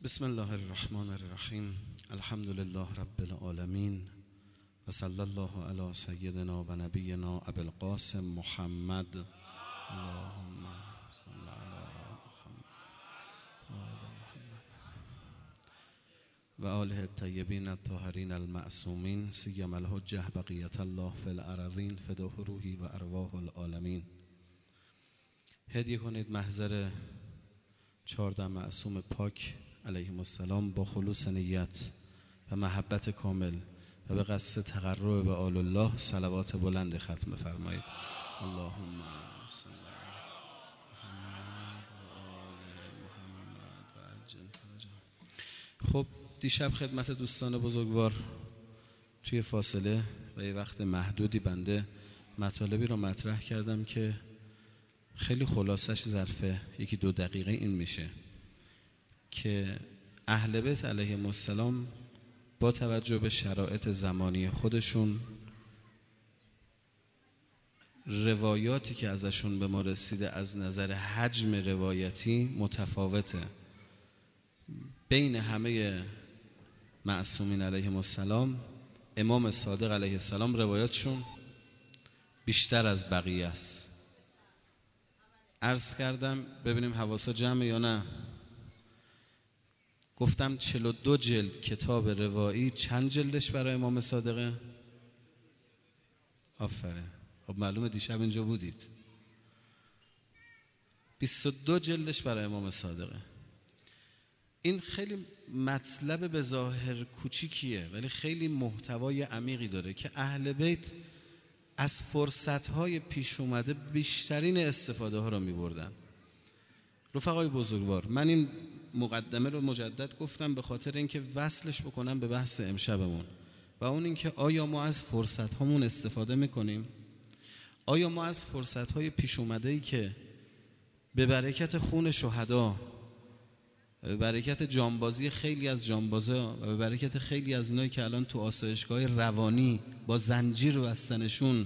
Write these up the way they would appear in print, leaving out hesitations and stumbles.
بسم الله الرحمن الرحیم. الحمد لله رب العالمین و صلی الله علی سیدنا و نبینا ابی القاسم محمد. اللهم صل علی محمد و آله الطیبین الطاهرین المعصومین سیما الحجة بقیة الله فی الارضین فداه روحی و ارواح العالمین. هدیه کنید محضر 14 معصوم پاک علیهم السلام با خلوص نیت و محبت کامل و به قصد تقرب به آل الله صلوات بلند ختم فرمایید. اللهم صل علی محمد و آل محمد و عجل فرجهم. خب دیشب خدمت دوستان بزرگوار توی فاصله و یه وقت محدودی بنده مطالبی رو مطرح کردم که خیلی خلاصش ظرف 1-2 دقیقه این میشه که اهل بیت علیهم السلام با توجه به شرایط زمانی خودشون روایاتی که ازشون به ما رسیده از نظر حجم روایتی متفاوته. بین همه معصومین علیهم السلام امام صادق علیه السلام روایاتشون بیشتر از بقیه است. عرض کردم ببینیم حواسا جمعه یا نه. گفتم 42 جلد کتاب روایی چند جلدش برای امام صادقه؟ آفرین. خب معلومه دیشب اینجا بودید. 22 جلدش برای امام صادقه. این خیلی مطلب به ظاهر کوچیکیه ولی خیلی محتوای عمیقی داره که اهل بیت از فرصت‌های پیش اومده بیشترین استفاده ها رو می‌بردن. رفقای بزرگوار، من این مقدمه رو مجدد گفتم به خاطر اینکه وصلش بکنم به بحث امشبمون و اون اینکه آیا ما از فرصت هامون استفاده میکنیم؟ آیا ما از فرصت های پیش اومده‌ای که به برکت خون شهدا، به برکت جانبازی خیلی از جانبازا و به برکت خیلی از اینایی که الان تو آسایشگاه روانی با زنجیر بستنشون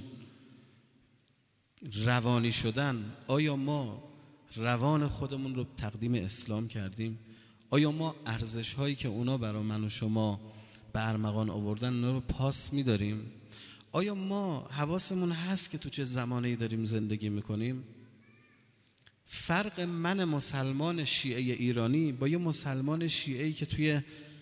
روانی شدن، آیا ما روان خودمون رو تقدیم اسلام کردیم؟ آیا ما ارزش هایی که اونا برای من و شما به ارمغان آوردن اونا رو پاس می‌داریم؟ آیا ما حواسمون هست که تو چه زمانه‌ای داریم زندگی میکنیم؟ فرق من مسلمان شیعه ایرانی با یه مسلمان شیعه‌ای که توی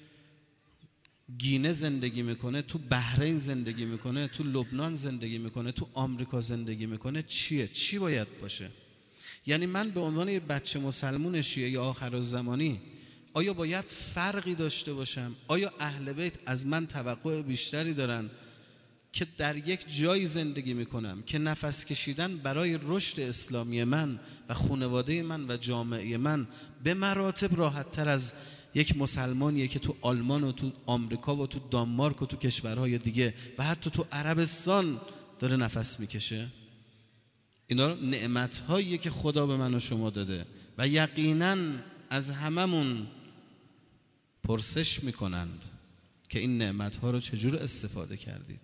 گینه زندگی میکنه، تو بحرین زندگی میکنه، تو لبنان زندگی میکنه، تو آمریکا زندگی میکنه چیه؟ چی باید باشه؟ یعنی من به عنوان یه بچه مسلمان شیعه آخرالزمانی آیا باید فرقی داشته باشم؟ آیا اهل بیت از من توقع بیشتری دارن که در یک جایی زندگی میکنم که نفس کشیدن برای رشد اسلامی من و خانواده من و جامعه من به مراتب راحت تر از یک مسلمانیه که تو آلمان و تو آمریکا و تو دانمارک و تو کشورهای دیگه و حتی تو عربستان داره نفس میکشه؟ اینا نعمت‌هاییه که خدا به من و شما داده و یقیناً از هممون پرسش میکنند که این نعمت‌ها رو چجور استفاده کردید.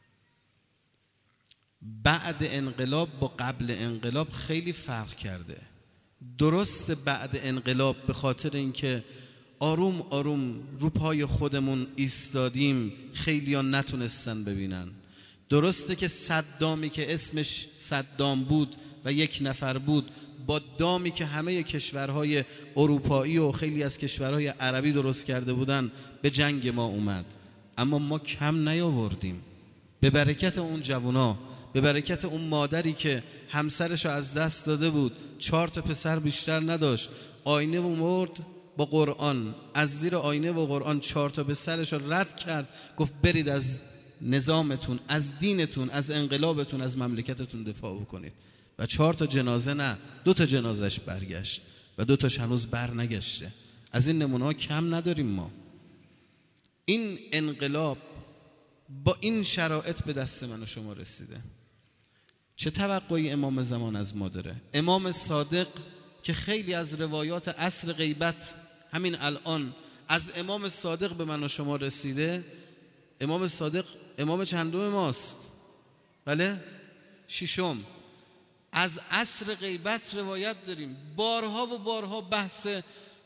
بعد انقلاب با قبل انقلاب خیلی فرق کرده. درست بعد انقلاب به خاطر اینکه آروم آروم رو پای خودمون ایستادیم خیلی ها نتونستن ببینن. درسته که صدامی که اسمش صدام بود و 1 نفر بود با دامی که همه کشورهای اروپایی و خیلی از کشورهای عربی درست کرده بودن به جنگ ما اومد، اما ما کم نیاوردیم. به برکت اون جوونا، به برکت اون مادری که همسرشو از دست داده بود، 4 تا پسر بیشتر نداشت، آینه و مرد با قرآن، از زیر آینه و قرآن 4 تا پسرشو رد کرد، گفت برید از نظامتون، از دینتون، از انقلابتون، از مملکتتون دفاع بکنید. و 4 تا جنازه نه، 2 تا جنازش برگشت و 2 تاش هنوز بر نگشته. از این نمونه ها کم نداریم ما. این انقلاب با این شرایط به دست من و شما رسیده. چه توقعی امام زمان از ما داره؟ امام صادق که خیلی از روایات عصر غیبت همین الان از امام صادق به من و شما رسیده. امام صادق امام چندم ماست؟ بله؟ 6م. از عصر غیبت روایت داریم. بارها و بارها بحث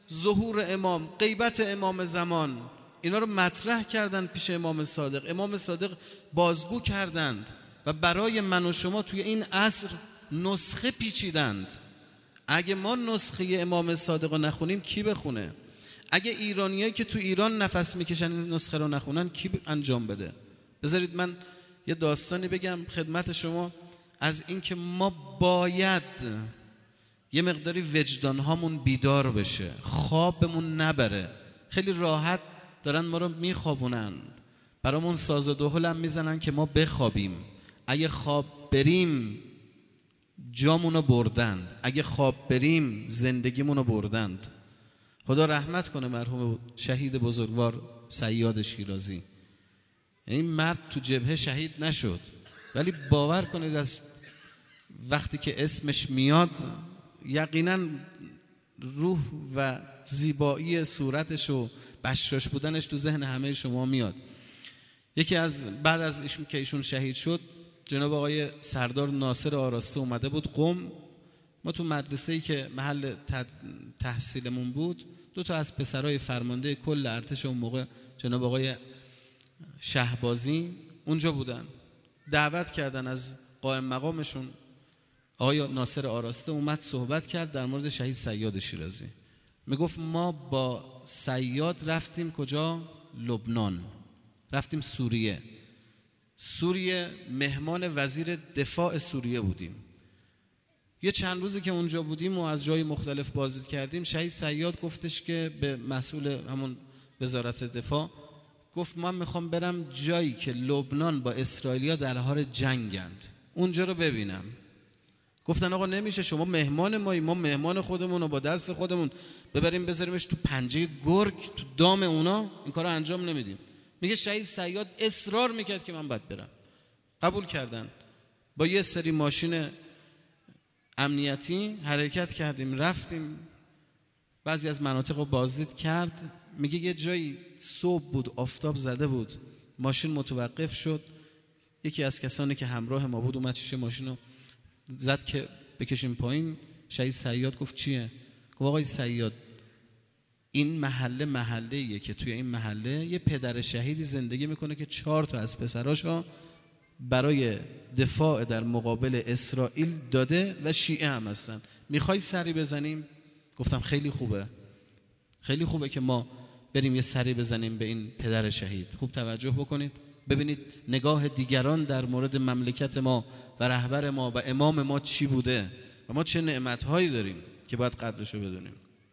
ظهور امام، غیبت امام زمان، اینا رو مطرح کردند پیش امام صادق. امام صادق بازگو کردند و برای من و شما توی این عصر نسخه پیچیدند. اگه ما نسخه امام صادق رو نخونیم کی بخونه؟ اگه ایرانیایی که تو ایران نفس میکشن این نسخه رو نخونن کی انجام بده؟ بذارید من یه داستانی بگم خدمت شما از اینکه ما باید یه مقداری وجدان هامون بیدار بشه، خوابمون نبره. خیلی راحت دارن ما رو میخوابونن، برامون ساز و دهل هم میزنن که ما بخوابیم. اگه خواب بریم جامونو بردند، اگه خواب بریم زندگیمونو بردند. خدا رحمت کنه مرحوم شهید بزرگوار صیاد شیرازی. این مرد تو جبهه شهید نشد، ولی باور کنید از وقتی که اسمش میاد یقینا روح و زیبایی صورتش و بشاش بودنش تو ذهن همه شما میاد. یکی از بعد از ایشون که ایشون شهید شد، جناب آقای سردار ناصر آراسته اومده بود قم. ما تو مدرسه‌ای که محل تحصیلمون بود، 2 تا از پسرای فرمانده کل ارتش اون موقع جناب آقای شهبازی اونجا بودن. دعوت کردن از قائم مقامشون، آقای ناصر آراسته اومد صحبت کرد در مورد شهید صیاد شیرازی. میگفت ما با صیاد رفتیم کجا؟ لبنان، رفتیم سوریه مهمان وزیر دفاع سوریه بودیم. یه چند روزی که اونجا بودیم و از جای مختلف بازدید کردیم، شهید صیاد گفتش که به مسئول همون وزارت دفاع گفت من میخوام برم جایی که لبنان با اسرائیلیا در حال جنگند، اونجا رو ببینم. گفتن آقا نمیشه، شما مهمان مایی، ما مهمان خودمون رو با دست خودمون ببریم بذاریمش تو پنجه گرگ تو دام اونا، این کارو انجام نمیدیم. میگه شهید صیاد اصرار میکرد که من باید برم. قبول کردن. با یه سری ماشین امنیتی حرکت کردیم، رفتیم بعضی از مناطق رو بازدید کرد. میگه یه جایی صبح بود، آفتاب زده بود، ماشین متوقف شد. یکی از کسانی که همراه ما بود اومد شیشه ماشین رو زد که بکشیم پایین. شهید صیاد گفت چیه؟ گفت آقای صیاد این محله‌ایه که توی این محله یه پدر شهیدی زندگی میکنه که 4 تا از پسراشو برای دفاع در مقابل اسرائیل داده و شیعه هم هستن، میخوای سری بزنیم؟ گفتم خیلی خوبه، خیلی خوبه که ما بریم یه سری بزنیم به این پدر شهید. خوب توجه بکنید ببینید نگاه دیگران در مورد مملکت ما و رهبر ما و امام ما چی بوده و ما چه نعمت‌هایی داریم که باید قدرشو بدونیم.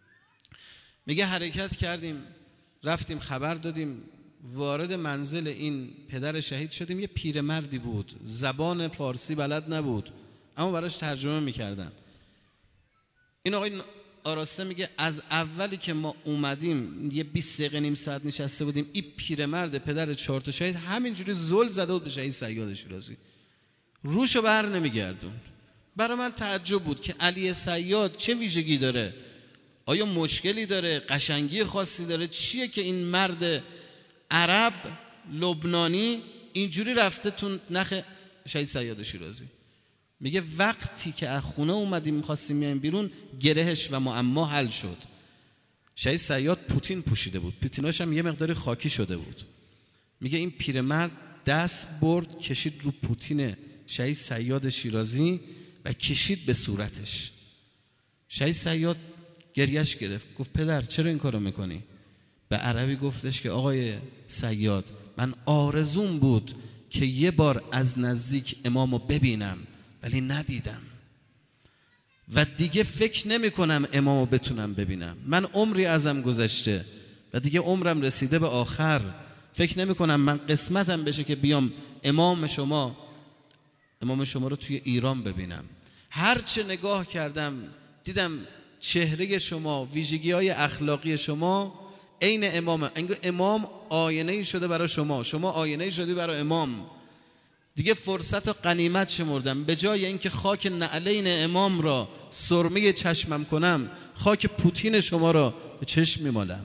میگه حرکت کردیم، رفتیم خبر دادیم، وارد منزل این پدر شهید شدیم. یه پیرمردی بود، زبان فارسی بلد نبود اما براش ترجمه میکردن. این آقای آراسته میگه از اولی که ما اومدیم یه 20 دقیقه نیم ساعت نشسته بودیم، این پیرمرد پدر 4 تا شهید همینجوری زل زده بود به شهید صیاد شیرازی، روشو بر نمیگردون. برای من تعجب بود که علی صیاد چه ویژگی داره؟ آیا مشکلی داره؟ قشنگی خاصی داره؟ چیه که این مرد عرب لبنانی اینجوری رفته تو نخ شهید صیاد شیرازی؟ میگه وقتی که از خونه اومدیم میخواستیم بیایم بیرون گرهش و معما حل شد. شهید صیاد پوتین پوشیده بود، پوتیناش هم یه مقداری خاکی شده بود. میگه این پیرمرد دست برد کشید رو پوتین شهید صیاد شیرازی و کشید به صورتش. شهید صیاد گریش گرفت، گفت پدر چرا این کارو میکنی؟ به عربی گفتش که آقای صیاد من آرزوم بود که یه بار از نزدیک امامو ببینم ولی ندیدم و دیگه فکر نمی کنم امامو بتونم ببینم. من عمری ازم گذشته و دیگه عمرم رسیده به آخر، فکر نمی کنم من قسمتم بشه که بیام امام شما رو توی ایران ببینم. هرچه نگاه کردم دیدم چهره شما، ویژگی‌های اخلاقی شما عین امامه. انگار امام آینه‌ای شده برای شما، شما آینه‌ای شدی برای امام. دیگه فرصت و غنیمت شمردم، به جای اینکه خاک نعلین امام را سرمه چشمم کنم، خاک پوتین شما را به چشم میمالم.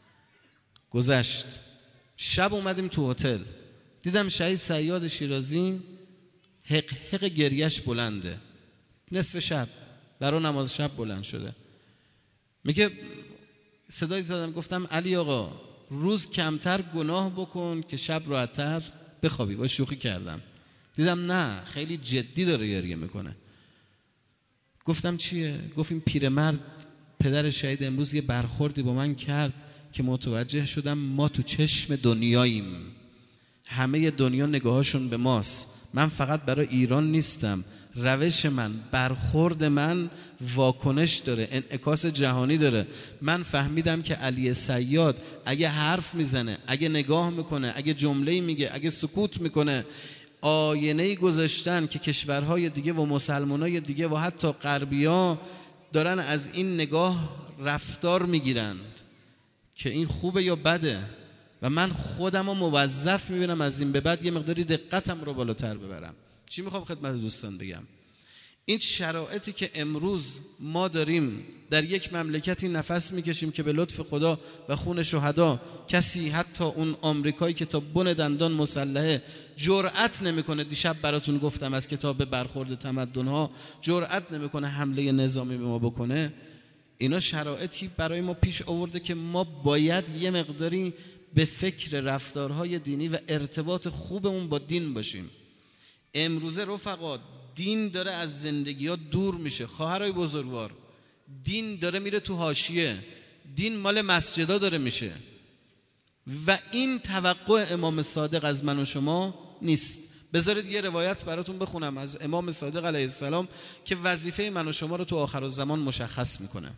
گذشت. شب اومدیم تو هتل، دیدم شهید صیاد شیرازی حق گریش بلنده، نصف شب برای نماز شب بلند شده. میگه صدای زدم گفتم علی آقا روز کمتر گناه بکن که شب راحت‌تر بخوابی. با شوخی کردم، دیدم نه خیلی جدی داره گریه میکنه. گفتم چیه؟ گفت این پیرمرد پدر شهید امروز یه برخوردی با من کرد که متوجه شدم ما تو چشم دنیاییم، همه دنیا نگاهاشون به ماست، من فقط برای ایران نیستم، روش من، برخورد من واکنش داره، انعکاس جهانی داره. من فهمیدم که علی صیاد اگه حرف میزنه، اگه نگاه میکنه، اگه جمله‌ای میگه، اگه سکوت میکنه، آینه‌ای گذاشتن که کشورهای دیگه و مسلمانای دیگه و حتی غربی‌ها دارن از این نگاه رفتار میگیرند که این خوبه یا بده، و من خودم رو موظف میبینم از این به بعد یه مقداری دقتم رو بالاتر ببرم. چی میخوام خدمت دوستان بگم؟ این شرایطی که امروز ما داریم در یک مملکتی نفس میکشیم که به لطف خدا و خون شهدا کسی حتی اون آمریکایی که تا بن دندان مسلحه جرأت نمیکنه، دیشب براتون گفتم از کتاب برخورد تمدن‌ها، جرأت نمیکنه حمله نظامی به ما بکنه. اینا شرایطی برای ما پیش آورده که ما باید یه مقداری به فکر رفتارهای دینی و ارتباط خوبمون با دین باشیم. امروزه رفقا دین داره از زندگی ها دور میشه. خواهرای بزرگوار، دین داره میره تو حاشیه، دین مال مسجدا داره میشه و این توقع امام صادق از من و شما نیست. بذارید یه روایت براتون بخونم از امام صادق علیه السلام که وظیفه من و شما رو تو آخر الزمان مشخص میکنه.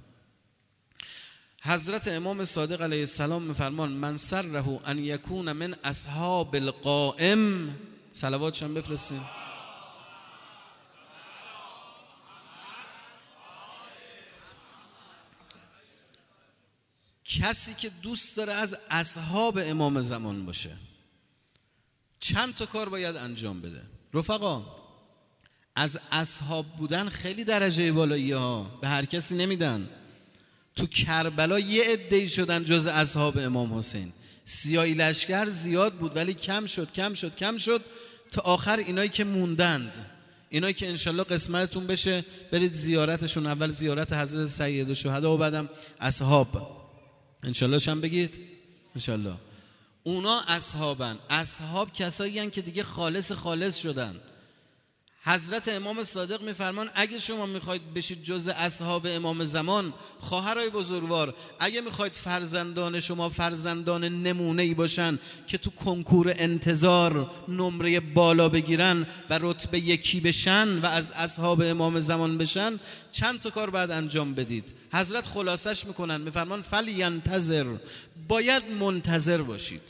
حضرت امام صادق علیه السلام میفرمان من سره ان یکون من اصحاب القائم، صلواتش هم بفرستین، کسی که دوست داره از اصحاب امام زمان باشه چند تا کار باید انجام بده. رفقا از اصحاب بودن خیلی درجه بالایی ها، به هر کسی نمیدن. تو کربلا یه عده‌ای شدن جز اصحاب امام حسین، سیاهی لشکر زیاد بود ولی کم شد تا آخر اینایی که موندند، اینایی که انشالله قسمتتون بشه برید زیارتشون، اول زیارت حضرت سید الشهدا و بعدم اصحاب، انشالله شم بگید انشالله. اونا اصحابن. اصحاب کسایی هن که دیگه خالص شدن. حضرت امام صادق میفرمان اگه شما میخواید بشید جز اصحاب امام زمان، خواهرای بزرگوار، اگه میخواید فرزندان شما فرزندان نمونه‌ای باشن که تو کنکور انتظار نمره بالا بگیرن و رتبه یکی بشن و از اصحاب امام زمان بشن، چند تا کار باید انجام بدید. حضرت خلاصش میکنن، میفرمان فلینتظر، باید منتظر باشید.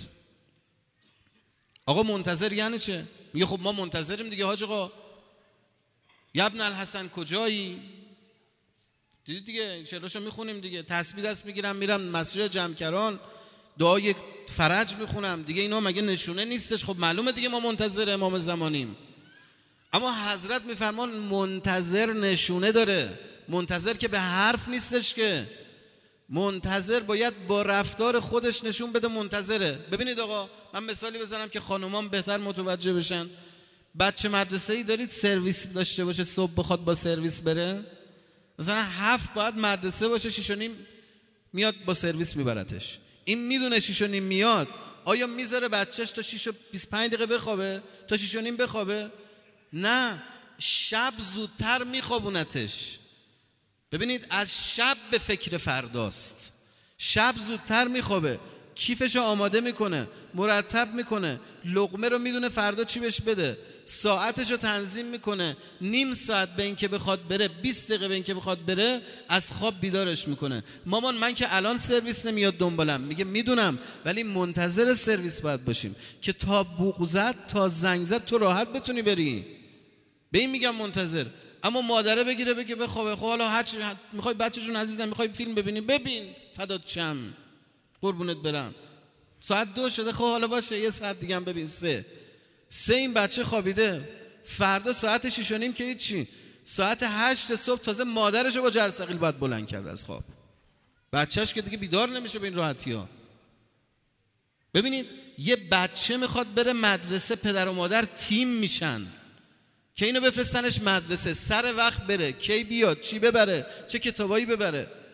آقا منتظر یعنی چه؟ میگه خب ما منتظریم دیگه حاج آقا. یا ابن الحسن کجایی؟ دیدید دیگه شعراشو میخونیم دیگه، تسبیح دست میگیرم میرم مسجد جمکران دعای فرج میخونم دیگه، اینا مگه نشونه نیستش؟ خب معلومه دیگه ما منتظر امام زمانیم. اما حضرت میفرمان منتظر نشونه داره، منتظر که به حرف نیستش که، منتظر باید با رفتار خودش نشون بده منتظره. ببینید آقا من مثالی بزنم که خانومان بهتر متوجه بشن. بچه مدرسه‌ای دارید سرویس داشته باشه، صبح بخواد با سرویس بره، مثلا 7 باید مدرسه باشه، 6:30 میاد با سرویس میبرتش. این میدونه 6:30 میاد، آیا میذاره بچهش تا 6:25 بخوابه، تا 6:30 بخوابه؟ نه، شب زودتر میخوابونتش. ببینید از شب به فکر فرداست، شب زودتر میخوابه، کیفشو آماده میکنه، مرتب میکنه، لقمه رو میدونه فردا چی بهش بده، ساعتشو تنظیم میکنه، نیم ساعت به این که بخواد بره، 20 دقیقه به این که بخواد بره از خواب بیدارش میکنه. مامان من که الان سرویس نمیاد دنبالم، میگه میدونم ولی منتظر سرویس باید باشیم که تا بوق زد تا زنگ زد تو راحت بتونی بری. به این میگم منتظر. اما مادره بگیره بگه بخوابه، خب حالا هر چی میخوای بچه جون عزیزم، میخوای فیلم ببینی ببین فدات شم قربونت برم، ساعت 2 شده، خب حالا باشه یه ساعت دیگه هم ببین. 3 این بچه خوابیده، فردا ساعت 6:30 که هیچی، ساعت 8 صبح تازه مادرشو با جرثقیل باید بلند کرد از خواب، بچهش که دیگه بیدار نمیشه به این راحتی ها. ببینید یه بچه میخواد بره مدرسه، پدر و مادر تیم میشن که اینو بفرستنش مدرسه، سر وقت بره، کی بیاد، چی ببره، چه کتابایی ببره.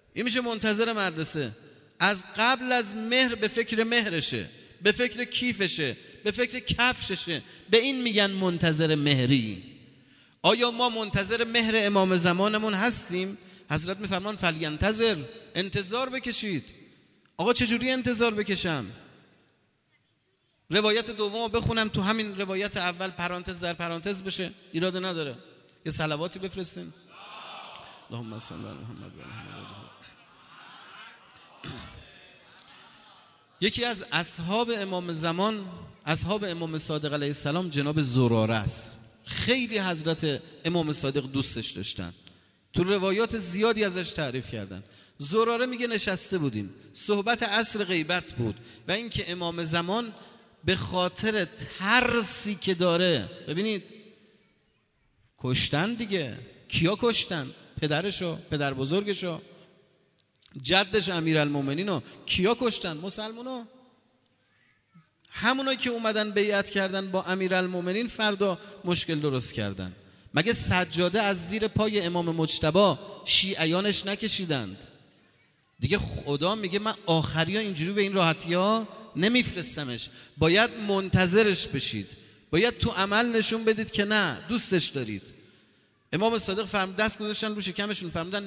این میشه منتظر مدرسه. از قبل از مهر به فکر مهرشه، به فکر کیفشه، به فکر کفششه. به این میگن منتظر مهری. آیا ما منتظر مهر امام زمانمون هستیم؟ حضرت میفرمان فلینتظر، انتظار بکشید. آقا چجوری انتظار بکشم؟ روایت دوم رو بخونم، تو همین روایت اول پرانتز در پرانتز بشه، ایراد نداره. یه صلواتی بفرستین. اللهم صل علی محمد و آل یکی از اصحاب امام زمان، اصحاب امام صادق علیه السلام، جناب زراره است. خیلی حضرت امام صادق دوستش داشتن، تو روایات زیادی ازش تعریف کردن. زراره میگه نشسته بودیم، صحبت عصر غیبت بود و اینکه امام زمان به خاطر ترسی که داره، ببینید کشتن دیگه، کیا کشتن؟ پدرشو، پدر بزرگشو، جدش امیرالمومنینو کیا کشتن؟ مسلمونا. همونایی که اومدن بیعت کردن با امیرالمومنین فردا مشکل درست کردن. مگه سجاده از زیر پای امام مجتبی شیعیانش نکشیدند؟ دیگه خدا میگه من آخری ها اینجوری به این راحتی ها نمیفرستمش. باید منتظرش بشید، باید تو عمل نشون بدید که نه دوستش دارید. امام صادق فرمود، دست گذاشتن رو شکمشون، فرمودن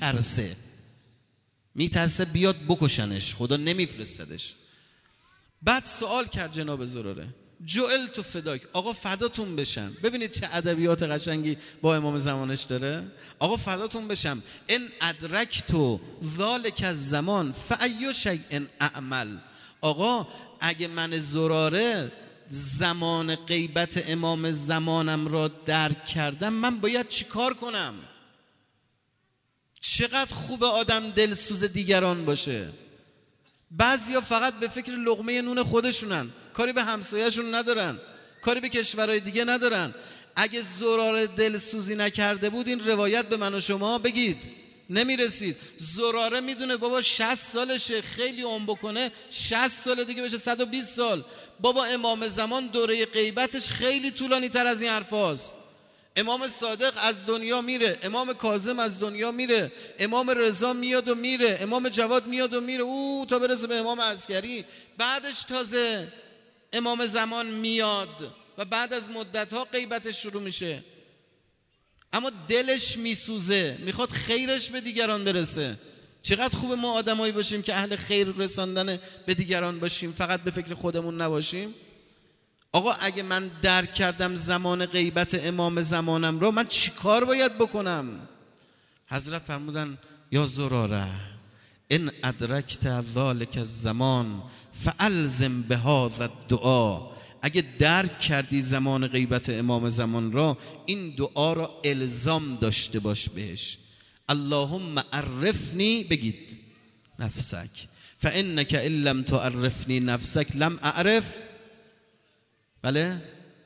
میترسه بیاد بکشنش، خدا نمیفرستدش. بعد سوال کرد جناب زراره، جعلت فداک، آقا فداتون بشم. ببینید چه ادبیات قشنگی با امام زمانش داره. آقا فداتون بشم، ان ادرکت ذالک الزمان فای شیء اعمل. آقا اگه من زراره زمان غیبت امام زمانم را درک کردم، من باید چی کار کنم؟ چقدر خوب آدم دلسوز دیگران باشه. بعضیا فقط به فکر لقمه نون خودشونن، کاری به همسایه‌شون ندارن، کاری به کشورهای دیگه ندارن. اگه زراره دلسوزی نکرده بود این روایت به من و شما بگید نمیرسید. زراره میدونه بابا 60 سالشه، خیلی عمر بکنه 60 سال دیگه بشه 120 سال. بابا امام زمان دوره غیبتش خیلی طولانی تر از این حرفاست. امام صادق از دنیا میره، امام کاظم از دنیا میره، امام رضا میاد و میره، امام جواد میاد و میره، تا برسه به امام عسکری. بعدش تازه امام زمان میاد و بعد از مدت‌ها غیبتش شروع میشه. اما دلش میسوزه، میخواد خیرش به دیگران برسه. چقدر خوبه ما آدمایی باشیم که اهل خیر رساندن به دیگران باشیم، فقط به فکر خودمون نباشیم. آقا اگه من درک کردم زمان غیبت امام زمانم رو، من چی کار باید بکنم؟ حضرت فرمودن یا زراره ان ادرکت ذالک الزمان فالزم بهذا الدعا. اگه درک کردی زمان غیبت امام زمان را، این دعا را الزام داشته باش بهش. اللهم عرفنی، بگید نفسک، فانک ان لم تعرفنی نفسک لم اعرف. بله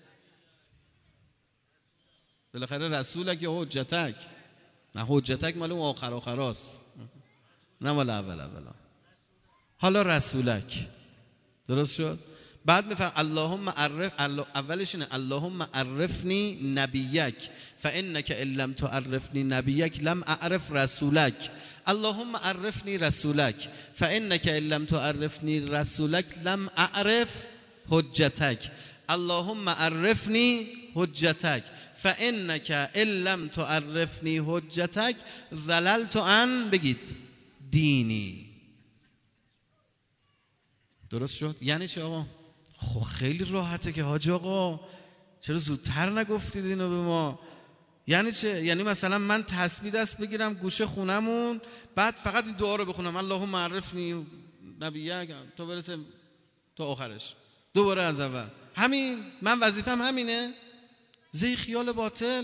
بالاخره رسولک یا حجتک. نه حجتک مال اون آخراست، نه مال اولا. حالا رسولک درست شد. بعد میفرم اللهم عرف، اولش اینه اللهم عرفنی نبیک فانک ان لم تعرفنی نبیک لم اعرف رسولک. اللهم عرفنی رسولک فانک ان لم تعرفنی رسولک لم اعرف حجتک. اللهم عرفنی حجتک فانک ان لم تعرفنی حجتک ضللت عن، بگید دینی. درست شد؟ یعنی چه آقا؟ خب خیلی راحته که حاج آقا چرا زودتر نگفتید اینو به ما؟ یعنی چه؟ یعنی مثلا من تسبیح دست بگیرم گوشه خونمون، بعد فقط این دعا رو بخونم اللهم عرفنی نبیک تا برسه تا آخرش، دوباره از اول. همین من وظیفم همینه؟ زی خیال باطل.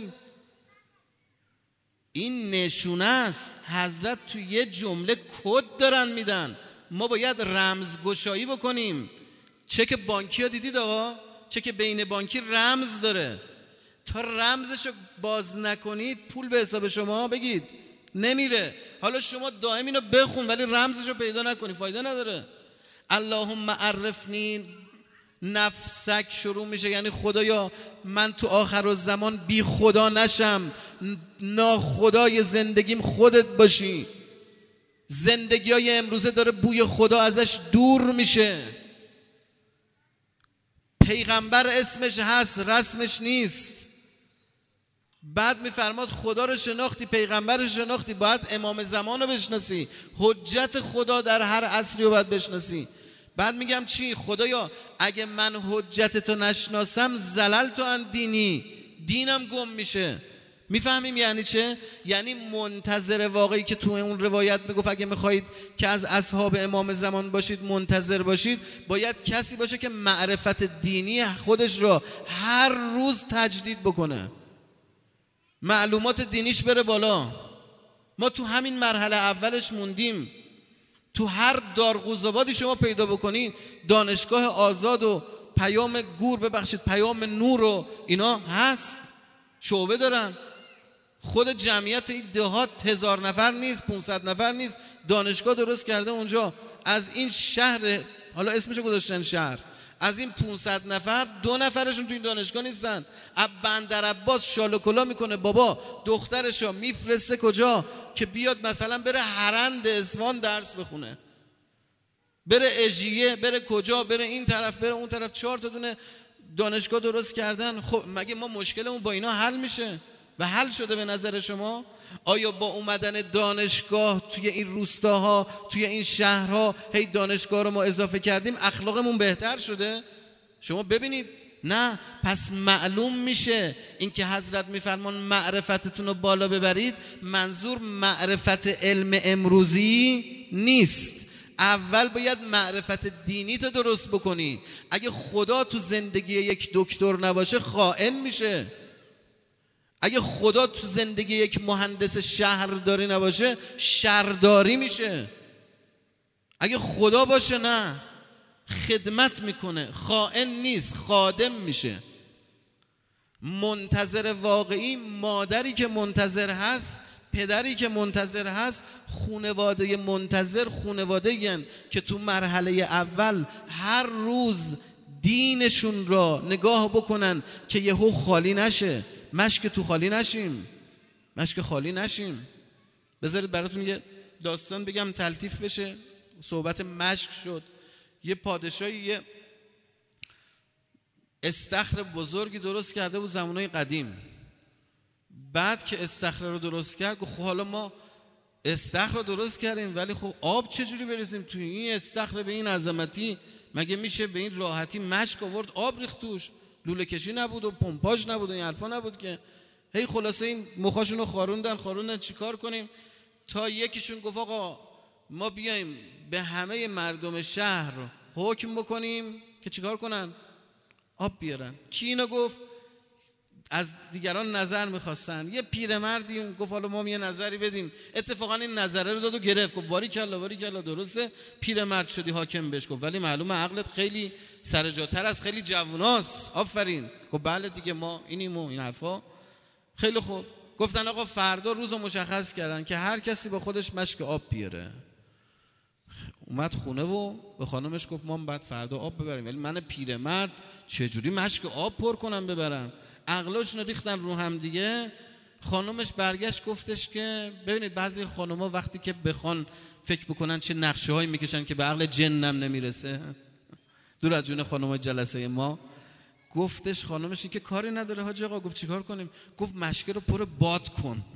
این نشونه است حضرت تو یه جمله کد دارن میدن. ما باید رمزگشایی بکنیم. چک بانکی ها دیدید آقا؟ چک بین بانکی رمز داره، تا رمزشو باز نکنید پول به حساب شما بگید نمیره. حالا شما دائم اینو بخون ولی رمزشو پیدا نکنی فایده نداره. اللهم عرفنی نفسک شروع میشه، یعنی خدایا من تو آخر الزمان بی خدا نشم، ناخدای زندگیم خودت باشی. زندگی های امروزه داره بوی خدا ازش دور میشه. پیغمبر اسمش هست، رسمش نیست. بعد میفرماد خدا رو شناختی، پیغمبر رو شناختی، باید امام زمان رو بشناسی، حجت خدا در هر عصری رو باید بشناسی. بعد میگم چی؟ خدایا اگه من حجت تو نشناسم زللت عن دینی، دینم گم میشه. میفهمیم یعنی چه؟ یعنی منتظر واقعی که تو اون روایت میگفت اگه میخواهید که از اصحاب امام زمان باشید منتظر باشید، باید کسی باشه که معرفت دینی خودش را هر روز تجدید بکنه، معلومات دینیش بره بالا. ما تو همین مرحله اولش موندیم. تو هر دارقوزآبادی شما پیدا بکنید دانشگاه آزاد و پیام گور، ببخشید پیام نور و اینا هست، شعبه دارن. خود جمعیت این دهات 1000 نفر نیست، 500 نفر نیست، دانشگاه درست کرده اونجا. از این شهر، حالا اسمشو گذاشتن شهر، از این 500 نفر 2 نفرشون تو این دانشگاه نیستن. بندر عباس شال و کلا میکنه بابا دخترشو میفرسته کجا؟ که بیاد مثلا بره هرند اصفهان درس بخونه، بره اژیه، بره کجا، بره این طرف، بره اون طرف. 4 تا دونه دانشگاه درست کردن. خب مگه ما مشکلمون با اینا حل میشه؟ و حل شده به نظر شما؟ آیا با اومدن دانشگاه توی این روستاها، توی این شهرها، هی دانشگاه رو ما اضافه کردیم اخلاقمون بهتر شده؟ شما ببینید نه. پس معلوم میشه این که حضرت میفرمان معرفتتون رو بالا ببرید، منظور معرفت علم امروزی نیست. اول باید معرفت دینی تو درست بکنی. اگه خدا تو زندگی یک دکتر نباشه خائن میشه. اگه خدا تو زندگی یک مهندس شهرداری نباشه شهرداری میشه. اگه خدا باشه نه، خدمت میکنه، خائن نیست، خادم میشه. منتظر واقعی مادری که منتظر هست، پدری که منتظر هست، خانواده منتظر خانواده‌این که تو مرحله اول هر روز دینشون را نگاه بکنن که یهو خالی نشه. مشک تو خالی نشیم، مشک خالی نشیم. بذارید براتون یه داستان بگم تلطیف بشه. صحبت مشک شد. یه پادشاهی یه استخر بزرگی درست کرده بود زمانهای قدیم. بعد که استخر رو درست کرد گفت خب حالا ما استخر رو درست کردیم ولی خب آب چجوری برسیم توی این استخر به این عظمتی؟ مگه میشه به این راحتی مشک آورد آب ریخت توش؟ لوله کشی نبود و پمپاژ نبود و این حرفا نبود که. هی خلاصه این مخاشون رو خاروندن چیکار کنیم؟ تا یکیشون گفت آقا ما بیایم به همه مردم شهر حکم بکنیم که چیکار کنن؟ آب بیارن. کی اینو گفت؟ از دیگران نظر میخواستن. یه پیرمردی گفت حالا ما یه نظری بدیم. اتفاقا این نظره رو داد و گرفت. گفت باریکلا درسته پیرمرد شدی حاکم بهش. گفت ولی معلومه عقلت خیلی سر جاتر از خیلی جووناست. آفرین. گفت بله دیگه ما اینیم و این حرفا. خیلی خوب. گفتن آقا فردا روزو مشخص کردن که هر کسی با خودش مشک آب بیاره. اومد خونه و به خانمش گفت ما بعد فردا آب ببریم ولی من پیرمرد چجوری مشک آب پر کنم ببرم؟ عقلاشون ریختن رو هم دیگه. خانمش برگشت گفتش که ببینید بعضی خانوما وقتی که بخوان فکر بکنن چه نقشه هایی میکشن که به عقل جنم نمیرسه. دور از جون خانوما جلسه ما. گفتش خانمش این که کاری نداره حاج آقا. گفت چیکار کنیم؟ گفت مشک رو پر باد کن،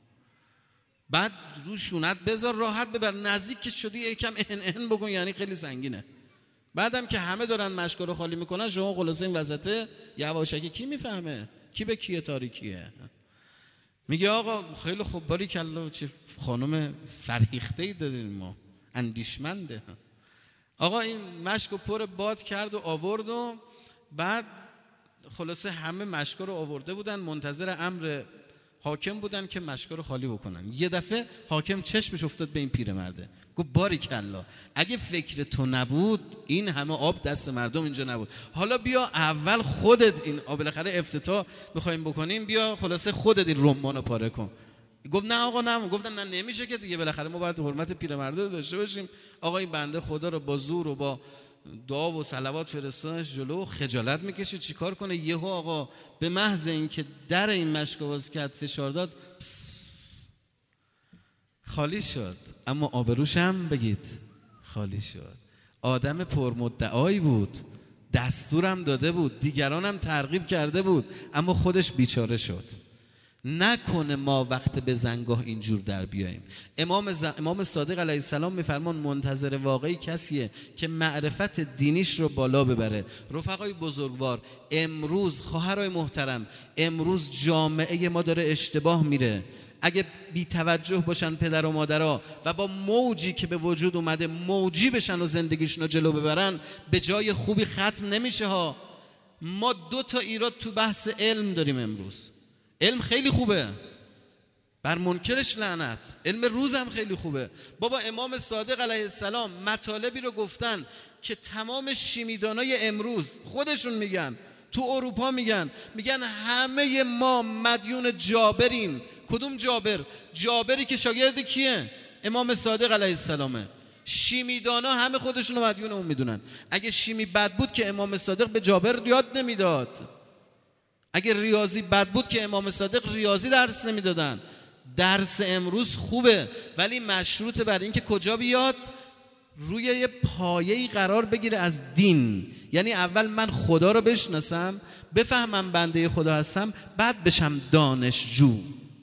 بعد رو شونت بذار راحت ببر، نزدیک که شدی یکم ان بکن، یعنی خیلی سنگینه. بعدم که همه دارن مشک رو خالی میکنن شما خلاصه این وسطه یواشکی کی میفهمه کی به کیه تاریکیه؟ میگه آقا خیلی خوب باریکلا چه خانم فرهیخته‌ای دادین ما، اندیشمنده. آقا این مشک رو پر باد کرد و آورد و بعد خلاصه همه مشک رو آورده بودن منتظر امر حاکم بودن که مشک رو خالی بکنن. یه دفعه حاکم چشمش افتاد به این پیرمرده. گفت باریکلا اگه فکر تو نبود این همه آب دست مردم اینجا نبود. حالا بیا اول خودت این بالاخره افتتاح می‌خوایم بکنیم، بیا خلاصه خودت این رمانو پاره کن. گفت نه آقا نه. گفتن نه نمیشه که دیگه بالاخره ما باید حرمت پیرمرده داشته باشیم. آقا این بنده خدا رو با زور و با دعا و صلوات فرستادنش جلو، خجالت میکشه چیکار کنه؟ یهو آقا به محض اینکه در این مشک باز کرد فشار داد، خالی شد، اما آبروش هم بگید خالی شد. آدم پرمدعایی بود، دستورم داده بود، دیگرانم ترغیب کرده بود، اما خودش بیچاره شد. نکنه ما وقت بزنگاه اینجور در بیاییم. امام صادق علیه السلام میفرمان منتظر واقعی کسیه که معرفت دینیش رو بالا ببره. رفقای بزرگوار، امروز خواهرای محترم، امروز جامعه ما داره اشتباه میره. اگه بی توجه باشن پدر و مادرها و با موجی که به وجود اومده موجی بشن و زندگیشون رو جلو ببرن، به جای خوبی ختم نمیشه ها. ما 2 ایراد تو بحث علم داریم امروز. علم خیلی خوبه، بر منکرش لعنت. علم روز هم خیلی خوبه. بابا امام صادق علیه السلام مطالبی رو گفتن که تمام شیمیدانای امروز خودشون میگن، تو اروپا میگن همه ما مدیون جابریم. کدوم جابر؟ جابری که شاگرد کیه؟ امام صادق علیه السلامه. شیمیدانا همه خودشون رو مدیون اون میدونن. اگه شیمی بد بود که امام صادق به جابر یاد نمیداد. اگه ریاضی بد بود که امام صادق ریاضی درس نمیدادن. درس امروز خوبه، ولی مشروط بر این که کجا بیاد؟ روی یه پایه‌ای قرار بگیره از دین. یعنی اول من خدا رو بشناسم، بفهمم بنده خدا هستم، بعد بشم دانشجو.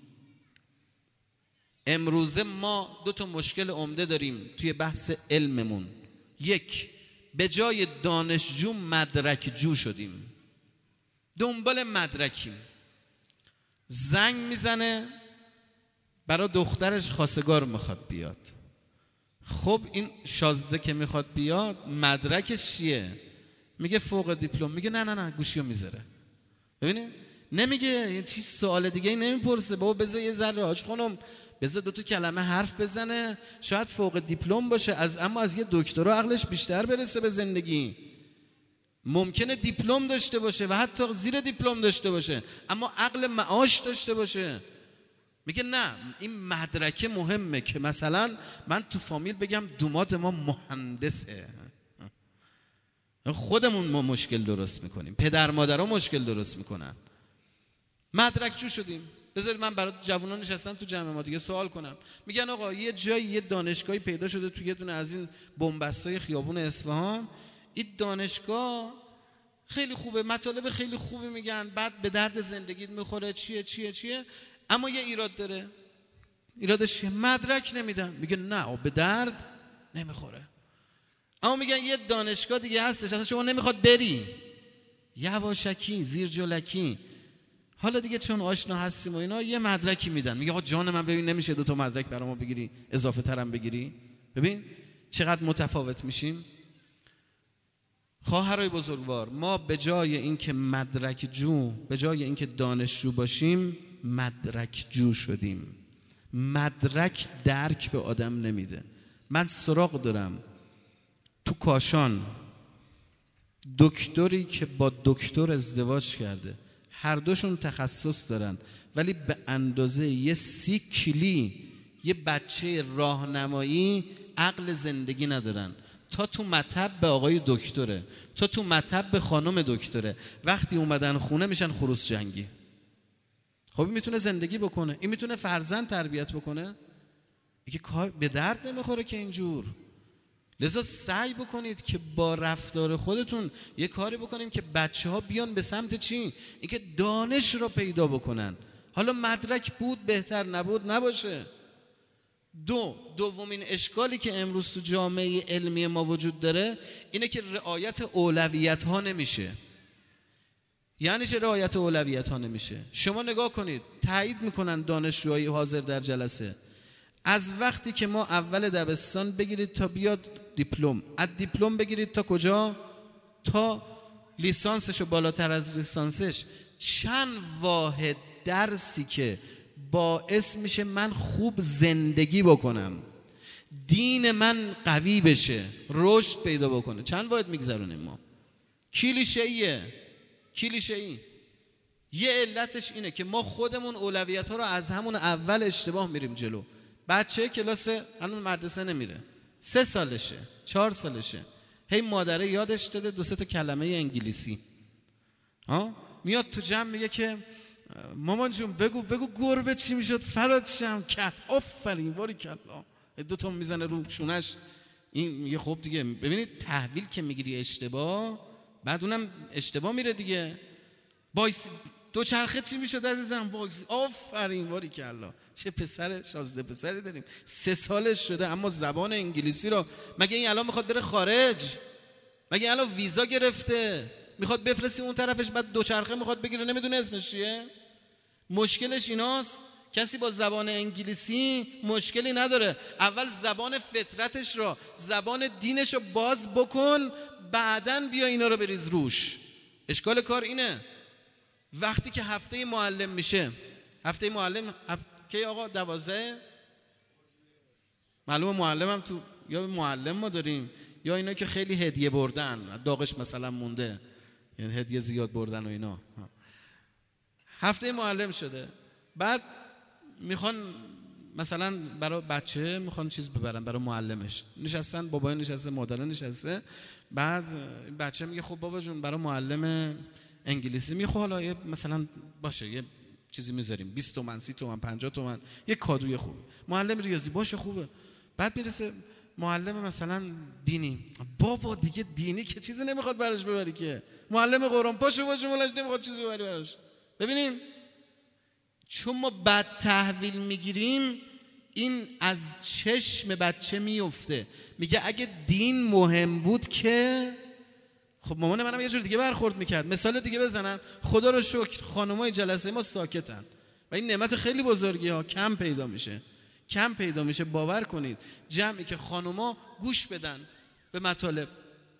امروزه ما 2 مشکل عمده داریم توی بحث علممون. 1، به جای دانشجو مدرک جو شدیم، دنبال مدرکیم. زنگ میزنه برای دخترش خواستگار میخواد بیاد. خب این شازده که میخواد بیاد مدرکش چیه؟ میگه فوق دیپلم. میگه نه گوشیو میذاره. ببینید نمیگه این چیز، سوال دیگه ای نمیپرسه. بابا بذار یه ذره حاج خانم، بذار 2 کلمه حرف بزنه، شاید فوق دیپلم باشه، اما از یه دکترا عقلش بیشتر برسه به زندگی. ممکنه دیپلم داشته باشه و حتی زیر دیپلم داشته باشه، اما عقل معاش داشته باشه. میگه نه این مدرکه مهمه که مثلا من تو فامیل بگم دوماد ما مهندسه. خودمون ما مشکل درست میکنیم، پدر مادرها مشکل درست میکنن. مدرک جو شدیم. بذارید من برای جوانان نشستم تو جمع ما دیگه سوال کنم. میگن آقا یه جایی یه دانشگاهی پیدا شده تو یه دونه از این بنبستای خیابون اصفهان. این دانشگاه خیلی خوبه، مطالب خیلی خوبی میگن، بعد به درد زندگیت میخوره، چیه، اما یه ایراد داره. ایرادش چیه؟ مدرک نمیدن. میگه نه به درد نمیخوره. اما میگن یه دانشگاه دیگه هستش اصلا شما نمیخواد بری، یواشکی زیر جلکی. حالا دیگه چون آشنا هستیم و اینا یه مدرکی میدن. میگه آقا جان من ببین نمیشه 2 مدرک برام بگیری، اضافه ترم بگیری؟ ببین چقدر متفاوت میشیم. خواهرای بزرگوار، ما به جای اینکه مدرک جو، به جای اینکه دانشجو باشیم، مدرک جو شدیم. مدرک درک به آدم نمیده. من سراغ دارم تو کاشان دکتری که با دکتر ازدواج کرده، هر دوشون تخصص دارن، ولی به اندازه یه 30 کیلی یه بچه راهنمایی عقل زندگی ندارن. تا تو مطب به آقای دکتره، تا تو مطب به خانم دکتره، وقتی اومدن خونه میشن خروس جنگی. خب این میتونه زندگی بکنه، این میتونه فرزند تربیت بکنه، این که به درد نمیخوره که اینجور. لذا سعی بکنید که با رفتار خودتون یه کاری بکنیم که بچه ها بیان به سمت چی؟ اینکه دانش رو پیدا بکنن. حالا مدرک بود بهتر، نبود نباشه. دومین اشکالی که امروز تو جامعه علمی ما وجود داره اینه که رعایت اولویت ها نمیشه. یعنی چه رعایت اولویت ها نمیشه؟ شما نگاه کنید، تایید میکنن دانشجوهای حاضر در جلسه، از وقتی که ما اول دبستان بگیرید تا بیاد دیپلم، از دیپلم بگیرید تا کجا؟ تا لیسانسش و بالاتر از لیسانسش، چند واحد درسی که باعث میشه من خوب زندگی بکنم، دین من قوی بشه، رشد پیدا بکنه، چند واحد میگذرونیم ما؟ کلیشه‌ایه. یه علتش اینه که ما خودمون اولویت ها رو از همون اول اشتباه میریم جلو. بچه کلاس هنوز مدرسه نمیره، 3 سالشه 4 سالشه، هی مادره یادش داده 2-3 کلمه انگلیسی، میاد تو جمع میگه که مامان جون بگو گربه چی میشد فدات شم کت. آفرین باریکلا. دو تا میزنه رو شونش. این میگه خب دیگه ببینید تحویل که میگیری اشتباه، بعد اونم اشتباه میره دیگه. بایس دوچرخه چی میشد عزیزم؟ باکس. آفرین باریکلا. چه پسر شازده پسری داریم، 3 سالش شده اما زبان انگلیسی رو. مگه این الان میخواد بره خارج؟ مگه الان ویزا گرفته میخواد بفرستی اون طرفش، بعد دوچرخه میخواد بگیره نمیدونه اسمش چیه؟ مشکلش ایناست. کسی با زبان انگلیسی مشکلی نداره، اول زبان فطرتش رو، زبان دینش رو باز بکن، بعدن بیا اینا رو بریز روش. اشکال کار اینه. وقتی که هفته معلم میشه، هفته معلم کی آقا؟ 12. معلومه معلم هم تو، یا معلم ما داریم یا اینا که خیلی هدیه بردن، داغش مثلا مونده، یعنی هدیه زیاد بردن و اینا. هفته معلم شده، بعد میخوان مثلا برای بچه میخوان چیز ببرن برای معلمش، نشستن، بابای نشسته، مادر نشسته، بعد بچه میگه خب بابا جون برای معلم انگلیسی میگه خب حالا مثلا باشه یه چیزی میذاریم 20 تومن 30 تومن 50 تومن، یه کادوی خوب. معلم ریاضی باشه خوبه. بعد میرسه معلم مثلا دینی، بابا دیگه دینی که چیزی نمیخواد براش ببری که. معلم قرآن باشه مولاش نمیخواد چیزی ببری براش. ببینین چون ما بد تحویل میگیریم، این از چشم بچه میفته. میگه اگه دین مهم بود که خب مامان منم یه جور دیگه برخورد میکرد. مثال دیگه بزنم، خدا رو شکر خانمای جلسه ما ساکتن و این نعمت خیلی بزرگی ها. کم پیدا میشه. باور کنید جمعی که خانوما گوش بدن به مطالب.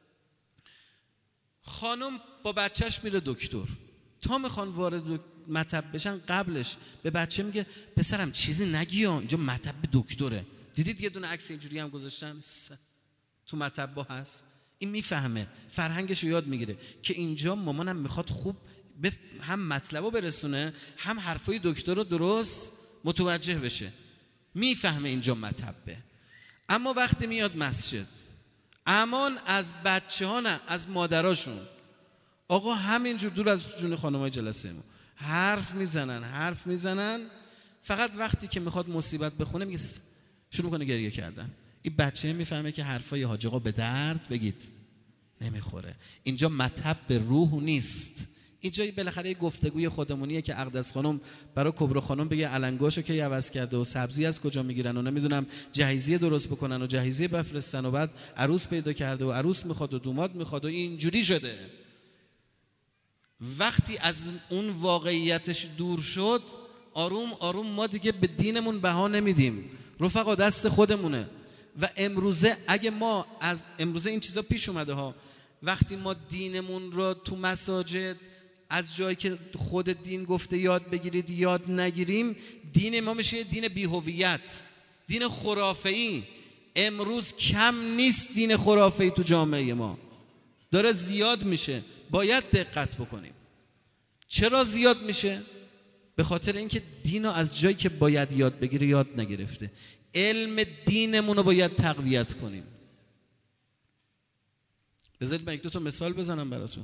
خانم با بچهش میره دکتر، تا میخوان وارد مطب بشن قبلش به بچه میگه پسرم چیزی نگی ها، اینجا مطب دکتره. دیدید یه دونه عکس اینجوری هم گذاشتن تو مطب هست. این میفهمه، فرهنگش رو یاد میگیره که اینجا مامانم میخواد خوب هم مطلبو برسونه، هم حرفای دکتر رو درست متوجه بشه. میفهمه اینجا مطبه. اما وقتی میاد مسجد، امان از بچه ها نه، از مادراشون. آقا همینجور دور از جون خانمای جلسه ما حرف میزنن. فقط وقتی که میخواد مصیبت بخونه میگه شروع کنه گریه کردن. این بچه میفهمه که حرفای حاج آقا به درد بگید نمیخوره. اینجا مطب به روح نیست. اینجا بالاخره یه گفتگوی خودمونیه که اقدس خانم برای کبرا خانم بگه علنگاشو که عوض کرده و سبزی از کجا میگیرن و نمیدونم جهیزیه درست بکنن و جهیزیه بفرستن و بعد عروس پیدا کرده و عروس میخواد و دوماد میخواد و اینجوری شده. وقتی از اون واقعیتش دور شد، آروم آروم ما دیگه به دینمون بها نمیدیم. رفقا دست خودمونه. و امروزه اگه ما از امروزه این چیزا پیش اومده ها، وقتی ما دینمون رو تو مساجد از جایی که خود دین گفته یاد بگیرید یاد نگیریم، دین ما میشه دین بی‌هویت، دین خرافه‌ای. امروز کم نیست دین خرافه‌ای تو جامعه ما، داره زیاد میشه. باید دقت بکنیم. چرا زیاد میشه؟ به خاطر اینکه دین رو از جایی که باید یاد بگیره یاد نگرفته. علم دینمون رو باید تقویت کنیم. بذارید من 1-2 تا مثال بزنم براتون.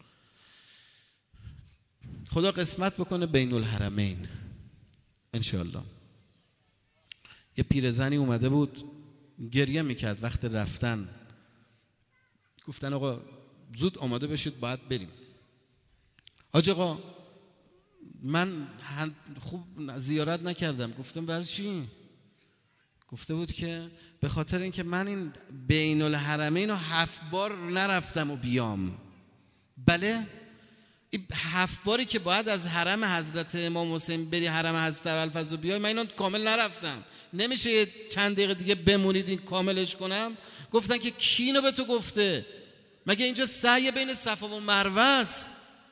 خدا قسمت بکنه بین الحرمین انشاءالله. یه پیرزنی اومده بود گریه میکرد وقت رفتن. گفتن آقا زود آماده بشید باید بریم. حاج آقا من خوب زیارت نکردم. گفتم برای چی؟ گفته بود که به خاطر اینکه من این بین الحرمین رو 7 بار نرفتم و بیام. بله این 7 باری که باید از حرم حضرت امام حسین بری حرم حضرت ابوالفضل بیای، من اینو کامل نرفتم. نمیشه چند دقیقه دیگه بمونید این کاملش کنم؟ گفتن که کی اینو به تو گفته؟ مگه اینجا سعی بین صفا و مروه است؟